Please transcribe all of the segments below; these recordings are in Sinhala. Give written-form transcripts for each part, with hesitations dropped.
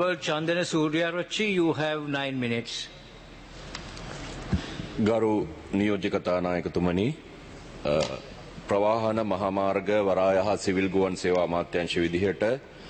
Honorable Chandana Suryarachi, you have 9 minutes. ගරු නියෝජ්‍ය කතානායකතුමනි ප්‍රවාහන මහාමාර්ග වරාය හා සිවිල් ගුවන් සේවා අමාත්‍යාංශ විදිහට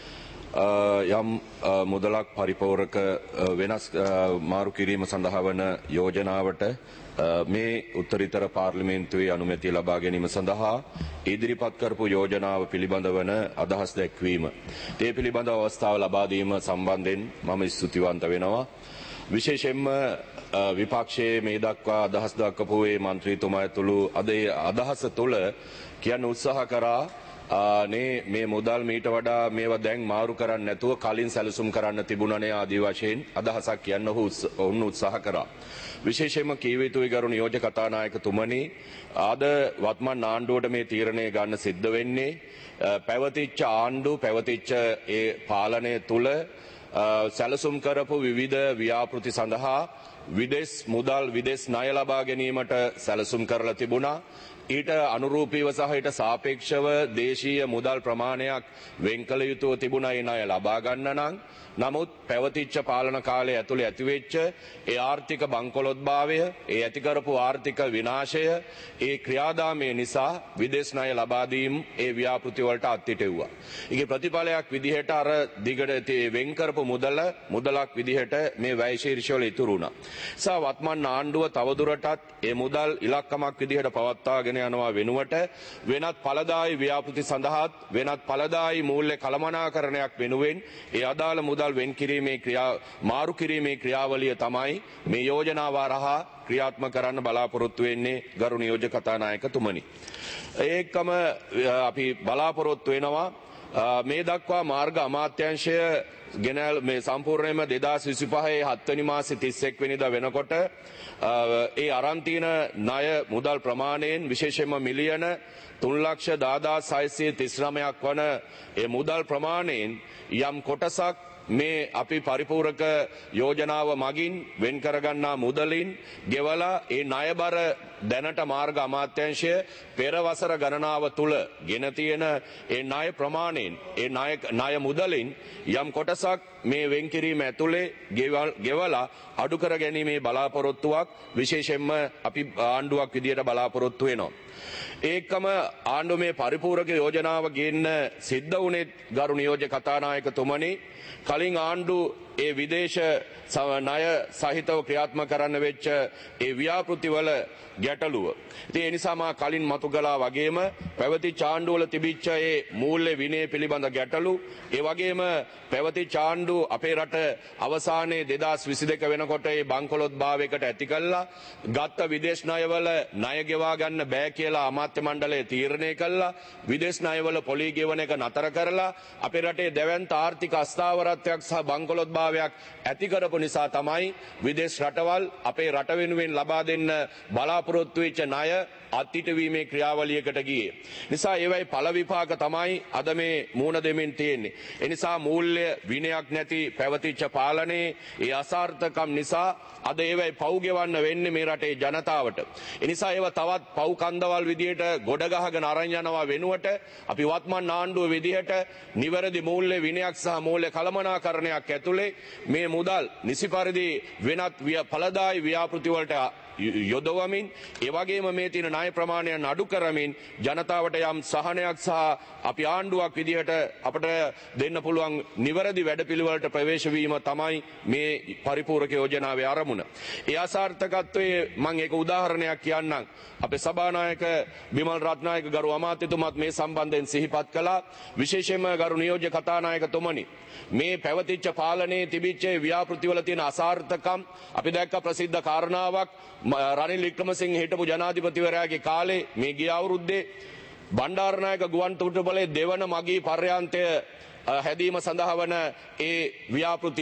යම් මුදලක් පරිපූර්ණක වෙනස් මාරු කිරීම සඳහා වන යෝජනාවට මේ උත්තරීතර පාර්ලිමේන්තුවේ අනුමැතිය ලබා ගැනීම සඳහා ඉදිරිපත් කරපු යෝජනාව පිළිබඳවන අදහස් දැක්වීම. ඒ පිළිබඳ අවස්ථාව ලබා දීම සම්බන්ධයෙන් මම ස්තුතිවන්ත වෙනවා. විශේෂයෙන්ම විපක්ෂයේ මේ දක්වා අදහස් දක්වපු ඒ මන්ත්‍රීතුමා ඇතුළු අද ඒ අදහස තුළ කියන්න උත්සාහ කරා මේ මුදල් මීට වඩා මේවා දැන් මාරු කරන්න නැතුව කලින් සැලසුම් කරන්න තිබුණනේ ආදී වශයෙන් අදහසක් කියන්න ඔවුන් උත්සාහ කරා. විශේෂයෙන්ම කීව යුතුයි ගරු නියෝජ්‍ය කතානායකතුමනි, ආද වත්මන් ආණ්ඩුවට මේ තීරණය ගන්න සිද්ධ වෙන්නේ පැවතිච්ච ආණ්ඩු පැවතිච්ච ඒ පාලනය තුළ සැලසුම් කරපු විවිධ ව්‍යාපෘති සඳහා විදේශ මුදල් විදේශ ණය ලබා ගැනීමට සැලසුම් කරලා තිබුණා. ඊට අනුරූපීව සහ ඊට සාපේක්ෂව දේශීය මුදල් ප්‍රමාණයක් වෙන් කළ යුතුව තිබුණා ඒ ණය ලබා ගන්න නම්. නමුත් පැවතිච්ච පාලන කාලය ඇතුළේ ඇතිවෙච්ච ඒ ආර්ථික බංකොලොත්භාවය, ඒ ඇති කරපු ආර්ථික විනාශය, ඒ ක්‍රියාදාමය නිසා විදේශ ණය ලබා දීම ඒ ව්‍යාපෘති වලට අත්හිටෙව්වා. ඒකේ ප්‍රතිඵලයක් විදිහට අර දිගට වෙන් කරපු මුදලක් විදිහට මේ වැය ශීර්ෂවල ඉතුරු වුණා. සා වත්මන් ආණ්ඩුව තවදුරටත් ඒ මුදල් ඉලක්කමක් විදිහට පවත්වාගෙන යනවා වෙනුවට වෙනත් ඵලදායී ව්‍යාපෘති සඳහාත් වෙනත් ඵලදායී මූල්‍ය කළමනාකරණයක් වෙනුවෙන් ඒ අදාළ මුදල් වෙන් කිරීමේ මාරු කිරීමේ ක්‍රියාවලිය තමයි මේ යෝජනාව හරහා ක්‍රියාත්මක කරන්න බලාපොරොත්තු වෙන්නේ ගරු නියෝජ්‍ය කතානායකතුමනි. ඒකම අපි බලාපොරොත්තු වෙනවා මේ දක්වා මාර්ග අමාත්‍යාංශය ගෙනල් මේ සම්පූර්ණයෙන්ම 2025 7 වෙනි මාසේ 31 වෙනිදා වෙනකොට ඒ අරන් තියෙන ණය මුදල් ප්‍රමාණයෙන් විශේෂයෙන්ම මිලියන 3,10,639ක් වන ඒ මුදල් ප්‍රමාණයෙන් යම් කොටසක් මේ අපි පරිපූර්ණක යෝජනාව මගින් වෙන් කරගන්නා මුදලින් ගෙවලා ඒ ණයබර දැනට මාර්ග අමාත්‍යාංශය පෙර වසර ගණනාව තුල ගෙන තියෙන ඒ ණය ප්‍රමාණයෙන් ඒ ණය මුදලින් යම් කොටසක් මේ වෙන් කිරීම ඇතුලේ ගෙවලා අඩු කර ගැනීමේ බලාපොරොත්තුවක් විශේෂයෙන්ම අපි ආණ්ඩුවක් විදියට බලාපොරොත්තු වෙනවා. ඒකම ආණ්ඩුව මේ පරිපූර්ණක යෝජනාව ගේන්න සිද්ධ වුණේ ගරු නියෝජ්‍ය කතානායකතුමනි, කලින් ආණ්ඩු ඒ විදේශ ණය සහිතව ක්‍රියාත්මක කරන්න වෙච්ච ඒ ව්‍යාපෘතිවල ගැටලුව. ඉතින් ඒ නිසා මා කලින් මතු කළා වගේම පැවතිච්ච ආණ්ඩුවල තිබිච්ච ඒ මූල්‍ය විනය පිළිබඳ ගැටලු, ඒ වගේම පැවතිච්ච ආණ්ඩු අපේ රට අවසානයේ 2022 වෙනකොට ඒ බංකොලොත් භාවයකට ඇති කළා ගත්ත විදේශ ණයවල ණය ගෙවා ගන්න බෑ කියලා අමාත්‍ය මණ්ඩලය තීරණය කළා. විදේශ ණයවල පොලී ගෙවන එක නතර කරලා අපේ රටේ දැවැන්ත ආර්ථික අස්ථාවරත්වයක් සහ බංකොලොත් භාවයක් ඇති කරපු නිසා තමයි විදේශ රටවල් අපේ රට වෙනුවෙන් ලබා දෙන්න බලාපොරොත්තු වෙච්ච ණය අත්හිටවීමේ ක්‍රියාවලියකට ගියේ. නිසා ඒවයි ඵල විපාක තමයි අද මේ මූණ දෙමින් තියෙන්නේ. ඒ නිසා මූල්‍ය විනයක් නැති පැවතිච්ච පාලනයේ ඒ අසාර්ථකම් නිසා අද ඒවයි පව් ගෙවන්න වෙන්නේ මේ රටේ ජනතාවට. ඒ නිසා ඒව තවත් පව් කන්දවල් විදියට ගොඩ ගහගෙන අරන් යනවා වෙනුවට අපි වත්මන් ආණ්ඩුව විදියට නිවැරදි මූල්‍ය විනයක් සහ මූල්‍ය කළමනාකරණයක් ඇතුලේ මේ මුදල් නිසි පරිදි වෙනත් ඵලදායී ව්‍යාපෘති වලට යොදවමින් ඒ වගේම මේ තියෙන ණය ප්‍රමාණයන් අඩු කරමින් ජනතාවට යම් සහනයක් සහ අපි ආණ්ඩුවක් විදිහට අපට දෙන්න පුළුවන් නිවැරදි වැඩපිළිවෙලට ප්‍රවේශ වීම තමයි මේ පරිපූර්ණක යෝජනාවේ අරමුණ. ඒ අසාර්ථකත්වයේ මම ඒක උදාහරණයක් කියන්නම්. අපේ සභානායක බිමල් රත්නායක ගරු අමාත්‍යතුමාත් මේ සම්බන්ධයෙන් සිහිපත් කළා. විශේෂයෙන්ම ගරු නියෝජ්‍ය කතානායකතුමනි, මේ පැවතිච්ච පාලනයේ තිබිච්ච ව්‍යාපෘතිවල තියෙන අසාර්ථකම් අපි දැක්ක ප්‍රසිද්ධ කාරණාවක් රනිල් වික්‍රමසිංහ හිටපු ජනාධිපතිවරයාගේ කාලේ මේ ගිය අවුරුද්දේ බණ්ඩාරනායක ගුවන් තොටුපළේ දෙවන මගී පර්යාන්තය හැදීම සඳහා වන ඒ ව්‍යාපෘතිය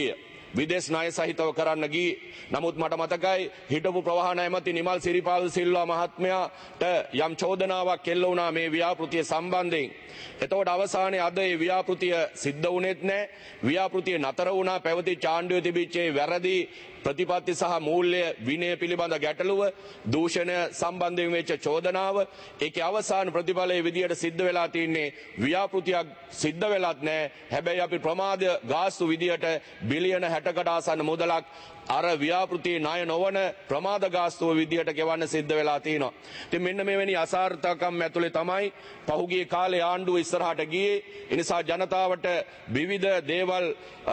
විදේශ ණය සහිතව කරන්න ගියේ. නමුත් මට මතකයි හිටපු ප්‍රවාහන ඇමති නිමල් සිරිපාල් සිල්වා මහත්මයාට යම් චෝදනාවක් එල්ල වුණා මේ ව්‍යාපෘතිය සම්බන්ධයෙන්. එතකොට අවසානයේ අද මේ ව්‍යාපෘතිය සිද්ධ වුණෙත් නැහැ. ව්‍යාපෘතිය නතර වුණා. පැවතිච්ච ආණ්ඩුවේ තිබිච්ච වැරදි ප්‍රතිපත්ති සහ මූල්‍ය විනය පිළිබඳ ගැටලුව, දූෂණය සම්බන්ධයෙන් වෙච්ච චෝදනාව, ඒකේ අවසාන ප්‍රතිඵලයේ විදියට සිද්ධ වෙලා තින්නේ ව්‍යාපෘතියක් සිද්ධ වෙලත් නැහැ. හැබැයි අපි ප්‍රමාද ගාස්තු විදියට බිලියන 60කට ආසන්න මුදලක් අර ව්‍යාපෘතියේ ණය නොවන ප්‍රමාද ගාස්තුව විදියට ගෙවන්න සිද්ධ වෙලා තියෙනවා. ඉතින් මෙන්න මෙවැනි අසාර්ථකම් ඇතුලේ තමයි පහුගිය කාලේ ආණ්ඩුව ඉස්සරහට ගියේ. ඒ නිසා ජනතාවට විවිධ දේවල්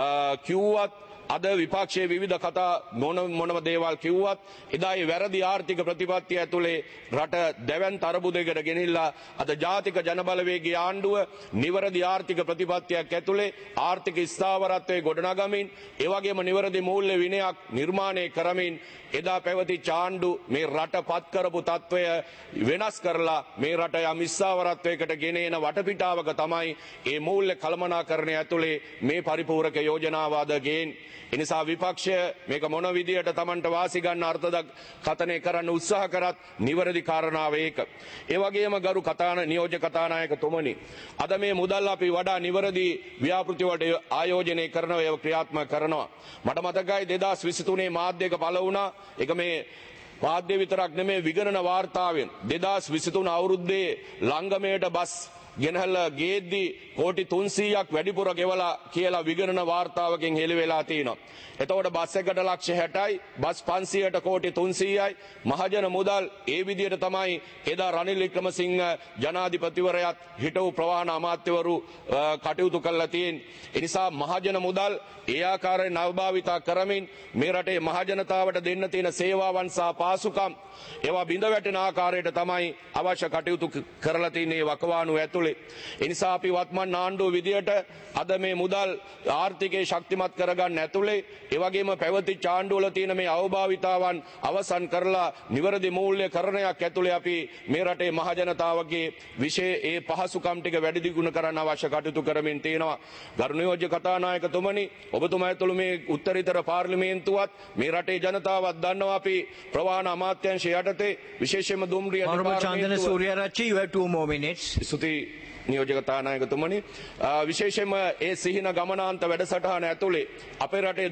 කිව්වත් අද විපක්ෂයේ විවිධ කතා මොනම දේවල් කිව්වත් එදා ඒ වැරදි ආර්ථික ප්‍රතිපත්තිය ඇතුලේ රට දැවැන්ත අරබුදයකට ගෙනිහිල්ලා අද ජාතික ජනබලවේගී ආණ්ඩුව නිවැරදි ආර්ථික ප්‍රතිපත්තියක් ඇතුලේ ආර්ථික ස්ථාවරත්වයේ ගොඩනගමින් ඒ වගේම නිවැරදි මූල්‍ය විනයක් නිර්මාණය කරමින් එදා පැවතිච්ච ආණ්ඩු මේ රට පත් කරපු තත්වය වෙනස් කරලා මේ රට යම් ස්ථාවරත්වයකට ගෙනෙන වටපිටාවක තමයි මේ මූල්‍ය කළමනාකරණය ඇතුලේ මේ පරිපූර්ණක යෝජනාව අද ගේන්නේ. එනිසා විපක්ෂය මේක මොන විදියට Tamanට වාසි ගන්න අර්ථයක් කතනය කරන්න උත්සාහ කරත් නිවැරදි කාරණාව ඒක. ඒ වගේම ගරු නියෝජ්‍ය කතානායකතුමනි, අද මේ මුදල් අපි වඩා නිවැරදි ව්‍යාපෘති වලට ආයෝජනය කරනවා, ඒව ක්‍රියාත්මක කරනවා. මට මතකයි 2023 මාධ්‍යයක පළ වුණා. ඒක මේ මාධ්‍ය විතරක් නෙමේ විගණන වාර්තාවෙන් 2023 අවුරුද්දේ ලංගමයට බස් ගෙනහැල්ලා ගේද්දි කෝටි 300ක් වැඩිපුර ගෙවලා කියලා විගණන වාර්තාවකින් හෙළි වෙලා තිනවා. එතකොට බස් එකට ලක්ෂ 60යි, බස් 500ට කෝටි 300යි. මහජන මුදල් ඒ විදිහට තමයි එදා රනිල් වික්‍රමසිංහ ජනාධිපතිවරයාත් හිටවු ප්‍රවාහන අමාත්‍යවරු කටයුතු කළා තියෙන්නේ. ඒ නිසා මහජන මුදල් ඒ ආකාරයෙන් නවභාවිතා කරමින් මේ රටේ මහජනතාවට දෙන්න තියෙන සේවාවන් සහ පාසුකම් ඒවා බිඳ වැටෙන ආකාරයට තමයි අවශ්‍ය කටයුතු කරලා තියෙන්නේ වකවානුව ඇතුලේ. ඒ නිසා අපි වත්මන් ආණ්ඩුව විදියට අද මේ මුදල් ආර්ථිකය ශක්තිමත් කරගන්න ඇතුලේ ඒ වගේම පැවතිච්ච ආණ්ඩුවල තියෙන මේ අවභාවිතාවන් අවසන් කරලා නිවැරදි මූල්‍ය කරණයක් ඇතුලේ අපි මේ රටේ මහජනතාවගේ විශේෂ ඒ පහසුකම් ටික වැඩි දියුණු කරන්න අවශ්‍ය කටයුතු කරමින් තියෙනවා. ගරු නියෝජ්‍ය කතානායකතුමනි, ඔබතුමා ඇතුළු මේ උත්තරීතර පාර්ලිමේන්තුවත් මේ රටේ ජනතාවත් දන්නවා අපි ප්‍රවාහන අමාත්‍යාංශ යටතේ විශේෂයෙන්ම දුම්රිය Chandana Suryarachi, you have 2 more minutes. ස්තුති නියෝජ්‍ය කතානායකතුමනි, විශේෂයෙන්ම ඒ සිහින ගමනාන්ත වැඩසටහන ඇතුලේ අපේ රටේ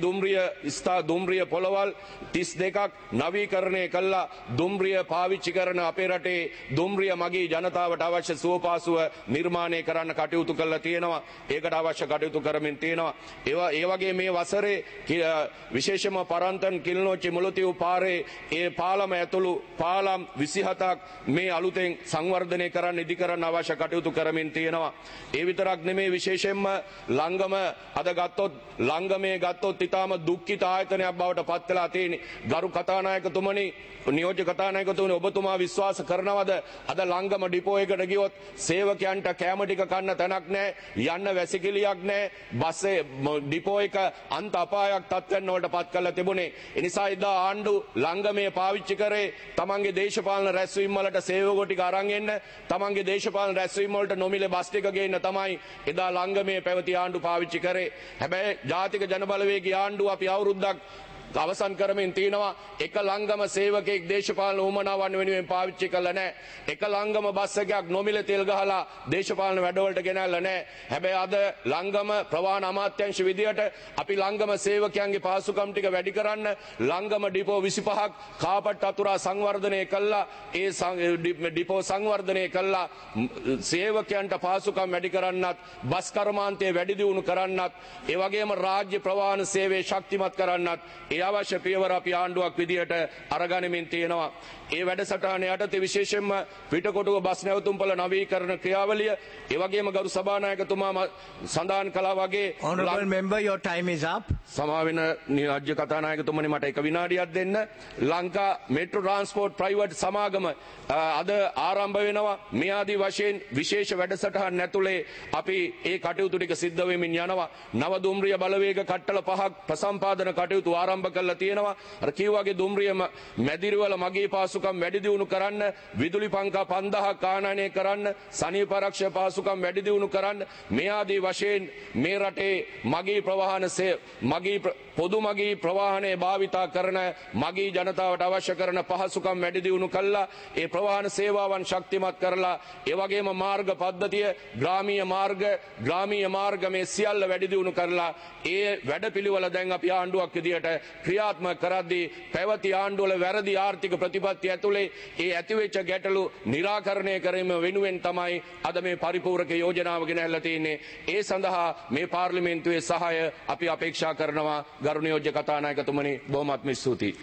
දුම්රිය පොළවල් 32ක් නවීකරණය කළා. දුම්රිය පාවිච්චි කරන අපේ රටේ දුම්රිය මගී ජනතාවට අවශ්‍ය සුවපහසුව නිර්මාණය කරන්න කටයුතු කළා තියෙනවා. ඒකට අවශ්‍ය කටයුතු කරමින් තියෙනවා. ඒ වගේ මේ වසරේ විශේෂයෙන්ම පරන්තන් කිල්නෝච්චි මුලතිව් පාරේ ඒ පාලම ඇතුළු පාලම් 27ක් මේ අලුතෙන් සංවර්ධනය කරන්න ඉදි කරන්න අවශ්‍ය කටයුතු කරමින් තියෙනවා. ඒ විතරක් නෙමේ විශේෂයෙන්ම ලංගම අද ගත්තොත් ලංගමේ ගත්තොත් ඊටාම දුක්ඛිත ආයතනයක් බවට පත් වෙලා තියෙන්නේ. ගරු කතානායකතුමනි, නියෝජ්‍ය කතානායකතුමනි, ඔබතුමා විශ්වාස කරනවද අද ලංගම ඩිපෝ එකට ගියොත් සේවකයන්ට කැම ටික කන්න තැනක් නැහැ, යන්න වැසිකිළියක් නැහැ, බස්සේ ඩිපෝ එක අන්ත අපායක් තත්ත්වයන් වලට පත් කරලා තිබුණේ. ඒ නිසා එදා ආණ්ඩු ලංගමේ පාවිච්චි කරේ තමන්ගේ දේශපාලන රැස්වීම් වලට සේවකයෝ ටික අරන් එන්න, තමන්ගේ දේශපාලන රැස්වීම් වලට නොමිලේ බස් ටික ගේන්න තමයි එදා ලංගමේ පැවති ආණ්ඩු පාවිච්චි කරේ. හැබැයි ජාතික ජනබලවේගී ආණ්ඩුව අපි අවුරුද්දක් අවසන් කරමින් තිනවා. එක ලංගම සේවකයෙක් දේශපාලන උමනාවන් වෙනුවෙන් පාවිච්චි කළා නැහැ. එක ලංගම බස් එකක් නොමිලේ තෙල් ගහලා දේශපාලන වැඩවලට ගෙනල්ලා නැහැ. හැබැයි අද ලංගම ප්‍රවාහන අමාත්‍යාංශ විදියට අපි ලංගම සේවකයන්ගේ පාසුකම් ටික වැඩි කරන්න ලංගම ඩිපෝ 25ක් කාපට් අතුරා සංවර්ධනය කළා. ඒ ඩිපෝ සංවර්ධනය කළා සේවකයන්ට පාසුකම් වැඩි කරන්නත්, බස් කර්මාන්තය වැඩි දියුණු කරන්නත්, ඒ වගේම රාජ්‍ය ප්‍රවාහන සේවය ශක්තිමත් කරන්නත් ඒ අවශ්‍ය පියවර අපි ආණ්ඩුවක් විදියට අරගනිමින් තියෙනවා. ඒ වැඩසටහන යටතේ විශේෂයෙන්ම පිටකොටුව බස් නැවතුම්පළ නවීකරණ ක්‍රියාවලිය, ඒ වගේම ගරු සභානායකතුමා සඳහන් කළා වගේ Honorable member, your time is up. සමාවෙන නියෝජ්‍ය කතානායකතුමනි, මට එක විනාඩියක් දෙන්න. ලංකා මෙට්‍රෝ ට්‍රාන්ස්පෝර්ට් ප්‍රයිවට් සමාගම අද ආරම්භ වෙනවා. මේ ආදී වශයෙන් විශේෂ වැඩසටහන් ඇතුලේ අපි ඒ කටයුතු ටික සිද්ධ වෙමින් යනවා. නව දුම්රිය බලවේග කට්ටල 5ක් ප්‍රසම්පාදන කටයුතු ආරම්භ ආරම්භ කරලා තියෙනවා. අර කිව්වාගේ දුම්රිය මැදිරිවල මගේ පාසුකම් වැඩි දියුණු කරන්න, විදුලි පංකා 5000ක් ආනයනය කරන්න, සනීප ආරක්ෂක පාසුකම් වැඩි දියුණු කරන්න, මේ ආදී වශයෙන් මේ රටේ මගේ ප්‍රවාහන පොදු මගී ප්‍රවාහනය භාවිතා කරන මගී ජනතාවට අවශ්‍ය කරන පහසුකම් වැඩි දියුණු කළා. ඒ ප්‍රවාහන සේවාවන් ශක්තිමත් කරලා, ඒ වගේම මාර්ග පද්ධතිය, ග්‍රාමීය මාර්ග මේ සියල්ල වැඩි දියුණු කරලා, ඒ වැඩපිළිවෙල දැන් අපි ආණ්ඩුවක් විදියට ක්‍රියාත්මක කරද්දී පැවති ආණ්ඩුවල වැරදි ආර්ථික ප්‍රතිපත්ති ඇතුලේ ඒ ඇතිවෙච්ච ගැටලු निराකරණය කිරීම වෙනුවෙන් තමයි අද මේ පරිපූර්ණක යෝජනාව ගෙනහැල්ලා තියෙන්නේ. ඒ සඳහා මේ පාර්ලිමේන්තුවේ සහාය අපි අපේක්ෂා කරනවා. ගරුණීය කතානායකතුමනි, බොහොමත්ම ස්තුතියි.